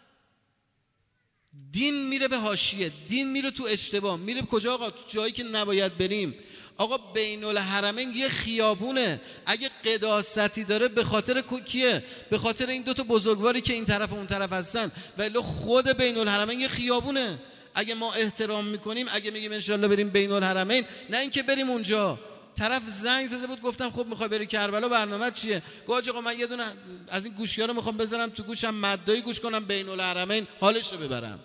دین میره به حاشیه، دین میره تو اشتباه، میره کجا آقا؟ تو جایی که نباید بریم. آقا بین الحرمین یه خیابونه، اگه قداستی داره به خاطر کیه؟ به خاطر این 2 تا بزرگواری که این طرف و اون طرف هستن. ولی خود بین الحرمین یه خیابونه. اگه ما احترام میکنیم، اگه میگیم انشالله بریم بین الحرمین، نه اینکه بریم اونجا. طرف زنگ زده بود گفتم خب میخوای بری کربلا، برنامه چیه؟ گفت آقا من یه دونه از این گوشی‌ها رو میخوام بذارم تو گوشم، مدایی گوش کنم بین الحرمین حالش رو ببرم.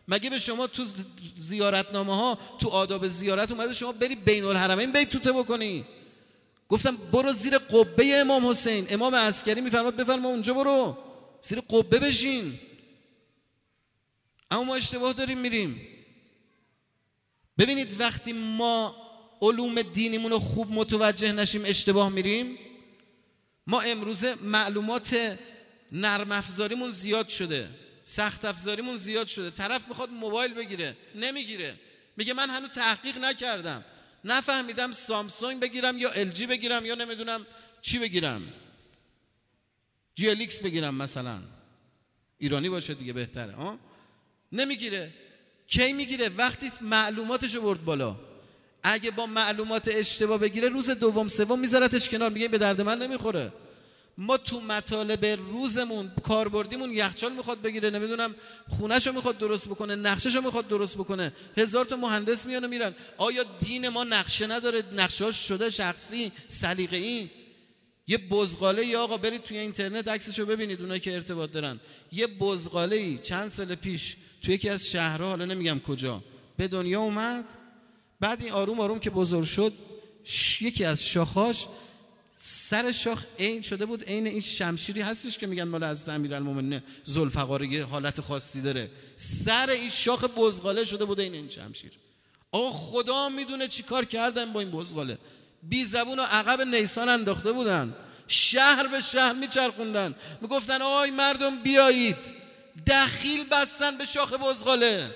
مگه به شما تو زیارتنامه ها تو آداب زیارت اومده شما بری بین الحرمین بیتوته بکنی؟ گفتم برو زیر قبه امام حسین. امام عسکری میفرماد بفرما اونجا برو زیر قبه بشین. اما ما اشتباه داریم میریم. ببینید وقتی ما علوم دینیمون رو خوب متوجه نشیم اشتباه میریم. ما امروزه معلومات نرم افزاریمون زیاد شده، سخت افزاریمون زیاد شده. طرف میخواد موبایل بگیره نمیگیره، میگه من هنوز تحقیق نکردم، نفهمیدم سامسونگ بگیرم یا ال جی بگیرم یا نمیدونم چی بگیرم، جی ال ایکس بگیرم مثلا، ایرانی باشه دیگه بهتره ها. نمیگیره. کی میگیره؟ وقتی معلوماتشو برد بالا. اگه با معلومات اشتباه بگیره روز دوم سوم میذارتش کنار، میگه به درد من نمیخوره. ما تو مطالب روزمون کاربردیمون یخچال میخواد بگیره، نمیدونم خونهشو میخواد درست بکنه، نقشهشو میخواد درست بکنه، 1000 تا مهندس میان و میرن. آیا دین ما نقشه نداره؟ نقشه‌اش شده شخصی سلیقه‌ای. یه بزغاله یا آقا برید توی اینترنت عکسشو ببینید، اونایی که ارتباط دارن، یه بزغاله‌ای چند سال پیش توی یکی از شهرها، حالا نمیگم کجا، به دنیا اومد. بعد این آروم آروم که بزرگ شد یکی از شاخاش سر شاخ عین شده بود، عین این شمشیری هستش که میگن مال از امیرالمومنین ذوالفقار، یه حالت خاصی داره. سر این شاخ بزغاله شده بود عین این شمشیر. آقا خدا میدونه چی کار کردن با این بزغاله. بی زبون و عقب نیسان انداخته بودن، شهر به شهر میچرخوندن، میگفتن آی مردم بیایید. دخیل بستن به شاخ بزغاله.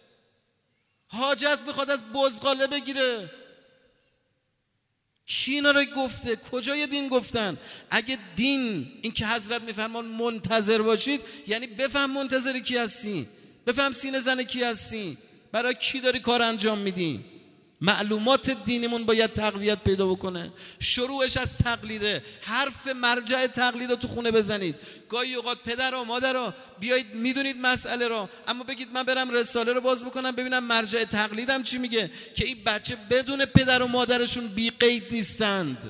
حاجت میخواد از بزغاله بگیره. کی اینا رو گفته؟ کجای دین گفتن؟ اگه دین این که حضرت میفرمان منتظر باشید، یعنی بفهم منتظر کی هستی، بفهم سینه زن کی هستی، برای کی داری کار انجام میدی. معلومات دینیمون باید تقویت پیدا بکنه. شروعش از تقلیده. حرف مرجع تقلید رو تو خونه بزنید. گاهی اوقات پدر و مادر رو بیایید میدونید مسئله رو، اما بگید من برم رساله رو باز بکنم ببینم مرجع تقلیدم چی میگه، که این بچه بدون پدر و مادرشون بی قید نیستند.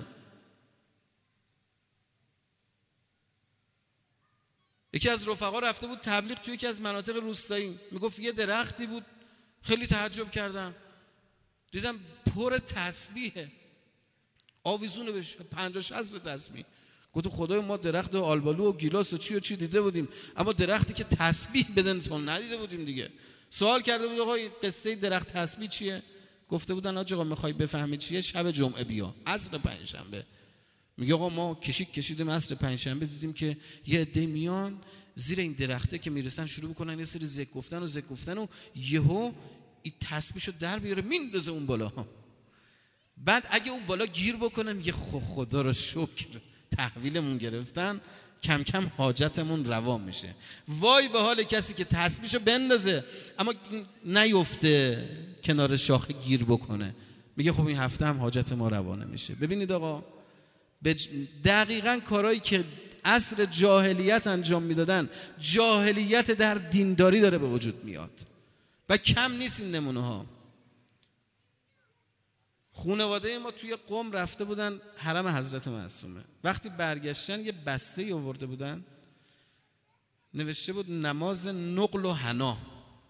یکی از رفقا رفته بود تبلیغ توی یکی از مناطق روستایی، میگفت یه درختی بود، خیلی تعجب کردم، دیدم پر تسبیحه، آویزونه بهش 50-60 تسبیح. گفتم خدای ما درخت آلبالو و گیلاس و چی دیده بودیم، اما درختی که تسبیح بدن تو ندیده بودیم دیگه. سوال کرده بود آقا این قصه درخت تسبیح چیه؟ گفته بودن آقا میخوای بفهمی چیه شب جمعه بیا، عصر پنجشنبه. میگه آقا ما کشیدیم عصر پنجشنبه دیدیم که یه عده میان زیر این درخته که میرسن شروع میکنن یه سری ذکر گفتن و یهو این تسبیحشو در بیاره میندازه اون بالا. بعد اگه اون بالا گیر بکنه میگه خدا رو شکر تحویلمون گرفتن، کم کم حاجتمون روا میشه. وای به حال کسی که تسبیحشو بندازه اما نیفته کنار شاخه گیر بکنه، میگه خب این هفته هم حاجت ما روا نمیشه. ببینید آقا دقیقاً کارهایی که عصر جاهلیت انجام میدادن، جاهلیت در دینداری داره به وجود میاد و کم نیست این نمونه ها. خانواده ما توی قم رفته بودن حرم حضرت معصومه. وقتی برگشتن یه بسته آورده بودن نوشته بود نماز نقل و حنا.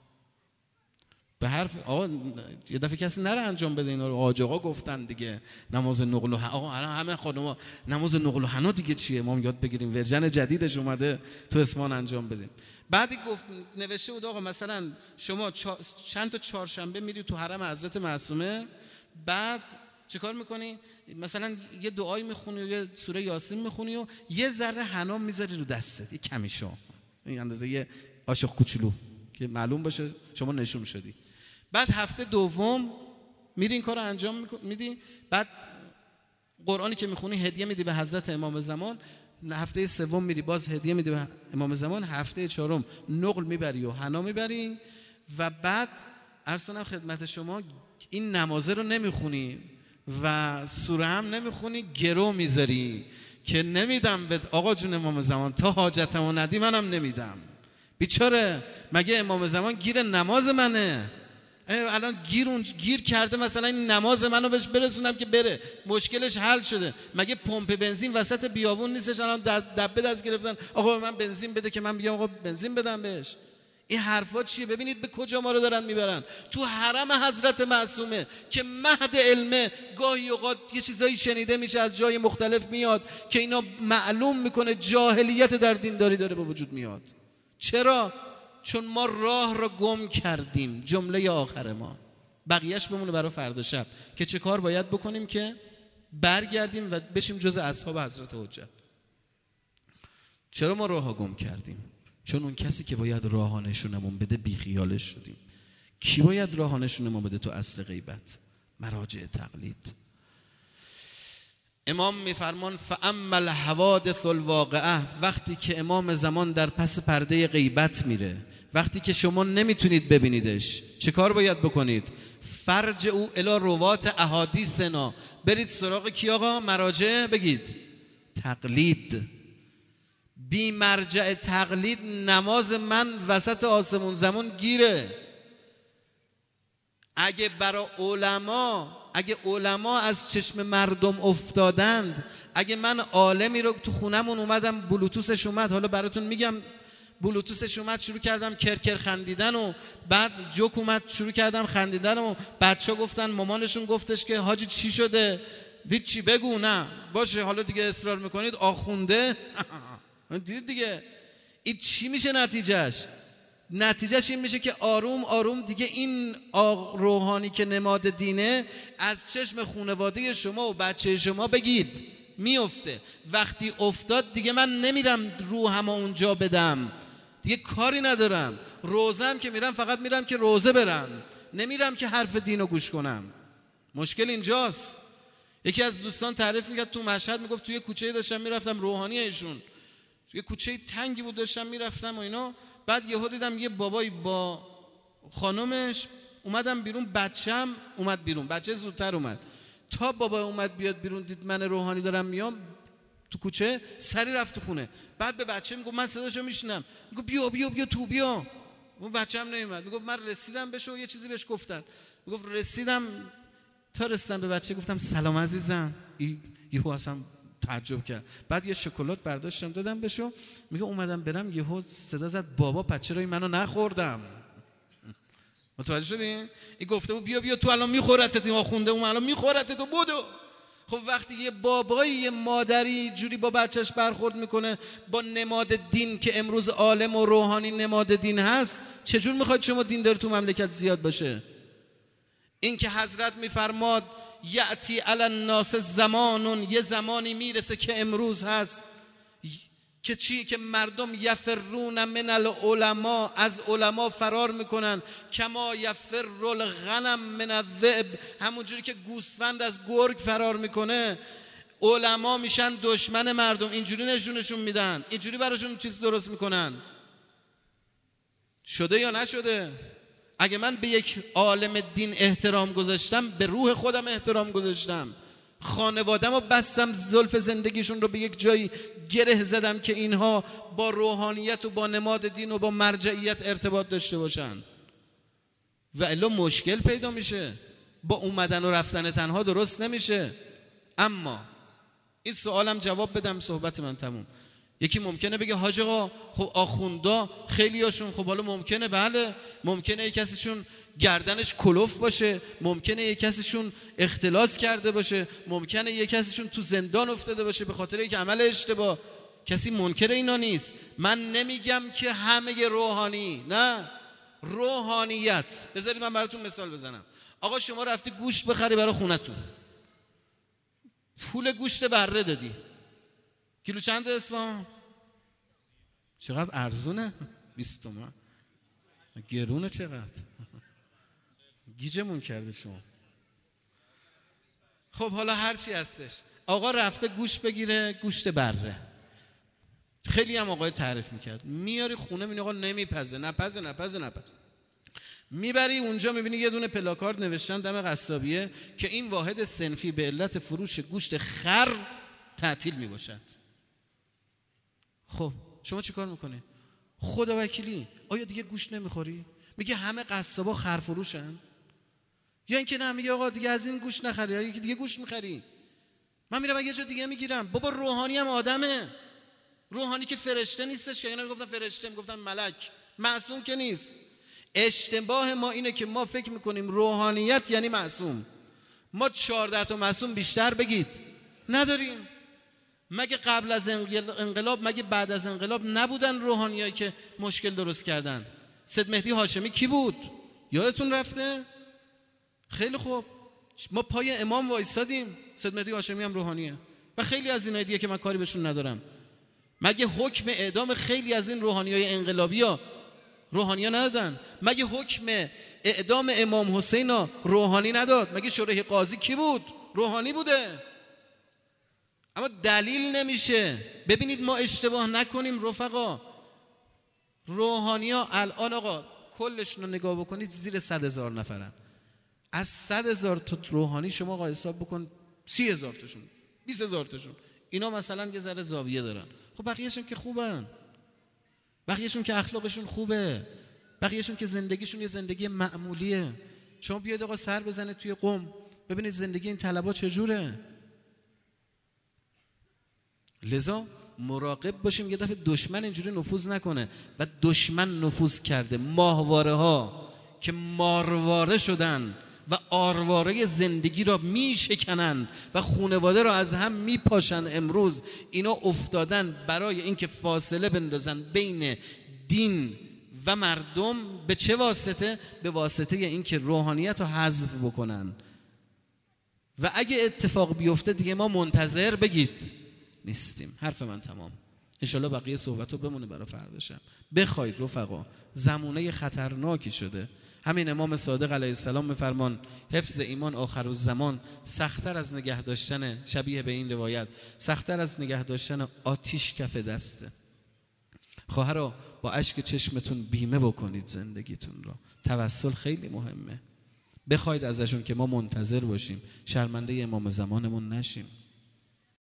به حرف آقا یه دفعه کسی نره انجام بده اینا رو. حاج آقا گفتن دیگه نماز نقل و حنا. آقا الان همه خانوما نماز نقل و حنا دیگه چیه؟ ما یاد بگیریم، ورژن جدیدش اومده تو اصفهان انجام بدیم. بعدی گفت نوشته بود آقا مثلا شما چند تا چهارشنبه میری تو حرم حضرت معصومه، بعد چه کار میکنی؟ مثلا یه دعایی میخونی و یه سوره یاسین میخونی و یه ذره حنا میذاری رو دستت، یه کمیشو، این اندازه یه قاشق کوچولو که معلوم باشه شما نشون شدی. بعد هفته دوم میری این کارو انجام میدی، بعد قرآنی که میخونی هدیه میدی به حضرت امام زمان. هفته سوم میری باز هدیه میدی به امام زمان. هفته چهارم نقل میبری و حنا میبری و بعد عرض خدمت شما این نمازه رو نمیخونی و سوره هم نمیخونی، گرو میذاری که نمیدم به آقا جون امام زمان تا حاجتمو ندی منم نمیدم. بیچاره مگه امام زمان گیر نماز منه؟ الان گیر کرده مثلا این نماز منو بهش برسونم که بره مشکلش حل شده. مگه پمپ بنزین وسط بیابون نیستش الان دبه دست گرفتن آقا من بنزین بده که من میگم آقا بنزین بدم بهش؟ این حرفا چیه؟ ببینید به کجا ما رو دارن میبرن. تو حرم حضرت معصومه که مهد علمه، گاهی اوقات یه چیزایی شنیده میشه از جای مختلف میاد که اینا معلوم میکنه جاهلیت در دینداری داره به وجود میاد. چرا؟ چون ما راه را گم کردیم. جمله آخر ما، بقیهش بمونه برای فردا شب که چه کار باید بکنیم که برگردیم و بشیم جز اصحاب حضرت حجت. چرا ما راه گم کردیم؟ چون اون کسی که باید راه نشونمون بده بیخیالش شدیم. کی باید راه نشون ما بده تو اصل غیبت؟ مراجع تقلید. امام میفرمان فاما الحوادث الواقعه، وقتی که امام زمان در پس پرده غیبت میره، وقتی که شما نمیتونید ببینیدش، چه کار باید بکنید؟ فرج او الی روات احادیثنا، برید سراغ کی آقا؟ مراجع بگید تقلید. بی مرجع تقلید نماز من وسط آسمون زمان گیره. اگه علما از چشم مردم افتادند، اگه من عالمی رو تو خونمون اومدم بلوتوسش اومد، حالا براتون میگم، بلوتوسش اومد شروع کردم کرکر خندیدن و بعد جوک اومد شروع کردم خندیدن و بچه گفتن، مامانشون گفتش که حاجی چی شده؟ هیچی بگو. نه باشه حالا دیگه اصرار میکنید آخونده. دید دیگه این چی میشه نتیجهش این میشه که آروم آروم دیگه این روحانی که نماد دینه از چشم خانواده شما و بچه شما بگید میفته. وقتی افتاد دیگه من نمیرم روحم اونجا بدم، دیگه کاری ندارم. روزم که میرم فقط میرم که روزه برم، نمیرم که حرف دینو گوش کنم. مشکل اینجاست. یکی از دوستان تعریف میکرد تو مشهد، میگفت توی کوچه داشتم میرفتم، روحانی ایشون توی کوچه تنگی بود داشتم میرفتم و اینا، بعد یهو دیدم یه بابایی با خانومش اومدم بیرون، بچه‌م اومد بیرون، بچه زودتر اومد. تا بابا اومد بیاد بیرون دید من روحانی دارم میام تو کوچه، سری رفت تو خونه. بعد به بچه میگفت من صداشو میشنم، میگفت بیا بیا بیا تو بیا. اون بچه‌م نمیومد، میگفت من رسیدم بهش و یه چیزی بهش گفتن. میگفت رسیدم به بچه گفتم سلام عزیزم. یهو اصلا تعجب کرد. بعد یه شکلات برداشتم دادم بهشو، میگه اومدم برم یهو صدا زد بابا پچرای منو نخوردم. متوجه شدین؟ این گفته بود بیا بیا تو الان میخورتت، این آخونده اون الان میخورتت و بودو. خب وقتی یه بابایی یه مادری جوری با بچهش برخورد میکنه با نماد دین که امروز عالم و روحانی نماد دین هست، چجور میخواید شما دیندار تو مملکت زیاد باشه؟ این که حضرت میفرماد یأتی علی الناس زمانون، یه زمانی میرسه که امروز هست که چی؟ که مردم یفرون من العلماء، از علما فرار میکنن، کما یفر الغنم من الذئب، همونجوری که گوسفند از گرگ فرار میکنه. علما میشن دشمن مردم، اینجوری نشونشون میدن، اینجوری براشون چیز درست میکنن. شده یا نشده؟ اگه من به یک عالم دین احترام گذاشتم، به روح خودم احترام گذاشتم، خانوادم رو بستم، زلف زندگیشون رو به یک جایی گره زدم که اینها با روحانیت و با نماد دین و با مرجعیت ارتباط داشته باشن. و الا مشکل پیدا میشه، با اومدن و رفتن تنها درست نمیشه. اما این سوالم جواب بدم صحبت من تموم. یکی ممکنه بگه حاج آقا خب آخوندا خیلی هاشون، خب حالا ممکنه، بله ممکنه یک کسیشون گردنش کلوف باشه، ممکنه یک کسیشون اختلاس کرده باشه، ممکنه یک کسیشون تو زندان افتاده باشه به خاطر یک عمل اشتباه. کسی منکر اینا نیست. من نمیگم که همه روحانی، نه، روحانیت. بذارید من براتون مثال بزنم. آقا شما رفتی گوشت بخری برای خونتون، پول گوشت بره دادی، کیلو چند اصفهان؟ چقدر ارزونه؟ 20 تومن. گرونه چقدر؟ گیجمون کرده شما. خب حالا هرچی هستش، آقا رفته گوشت بگیره، گوشت بره. خیلی هم آقای تعریف میکرد، میاری خونه میبینی آقا نمیپزه، نپزه. میبری اونجا میبینی یه دونه پلاکارد نوشتن دم قصابیه که این واحد صنفی به علت فروش گوشت خر تعطیل میباشد. خب شما چی کار میکنی؟ خدا وکیلی آیا دیگه گوشت نمیخوری؟ میگه همه قصابا خر فروشن؟ یا اینکه نه میگه آقا دیگه از این گوشت نخری، یا دیگه گوشت میخری، من میرم یه جا دیگه میگیرم. بابا روحانی هم آدمه، روحانی که فرشته نیستش که. اینا میگفتن فرشته، میگفتن ملک. معصوم که نیست. اشتباه ما اینه که ما فکر میکنیم روحانیت یعنی معصوم. ما 14 تا معصوم بیشتر بگید نداریم. مگه قبل از انقلاب، مگه بعد از انقلاب نبودن روحانیایی که مشکل درست کردن؟ سید مهدی هاشمی کی بود؟ یادتون رفته؟ خیلی خوب، ما پای امام وایسادیم. سید مهدی هاشمی هم روحانیه و خیلی از اینای دیگه که من کاری بهشون ندارم. مگه حکم اعدام خیلی از این روحانیای انقلابی‌ها روحانی‌ها ندادن؟ مگه حکم اعدام امام حسین روحانی نداد؟ مگه شورای قاضی کی بود؟ روحانی بوده. اما دلیل نمیشه. ببینید ما اشتباه نکنیم رفقا. روحانی‌ها الان آقا کلشون رو نگاه بکنید زیر 100,000 نفرن. از 100,000 تا روحانی شما آقا حساب بکن 30,000 تاشون، 20,000 تاشون اینا مثلا یه ذره زاویه دارن. خب بقیه‌شون که خوبن، بقیه‌شون که اخلاقشون خوبه، بقیه‌شون که زندگیشون یه زندگی معمولیه. شما بیاید آقا سر بزنید توی قم ببینید زندگی این طلبا چجوره. لذا مراقب باشیم یه دفعه دشمن اینجوری نفوذ نکنه. و دشمن نفوذ کرده. ماهواره ها که مارواره شدن و آرواره زندگی را میشکنن و خانواده را از هم میپاشن، امروز اینا افتادن برای اینکه فاصله بندازن بین دین و مردم. به چه واسطه؟ به واسطه اینکه روحانیت رو حذف بکنن. و اگه اتفاق بیفته دیگه ما منتظر بگید نیستیم. حرف من تمام. انشالله بقیه صحبت رو بمونه برای فرداشم. بخواید رفقا زمانه خطرناکی شده. همین امام صادق علیه السلام میفرمان حفظ ایمان آخر الزمان سخت‌تر از نگه داشتن، شبیه به این روایت، سخت‌تر از نگه داشتن آتیش کف دسته. خواهرها با اشک چشمتون بیمه بکنید زندگیتون رو. توسل خیلی مهمه. بخواید ازشون که ما منتظر باشیم، شرمنده امام زمانمون نشیم.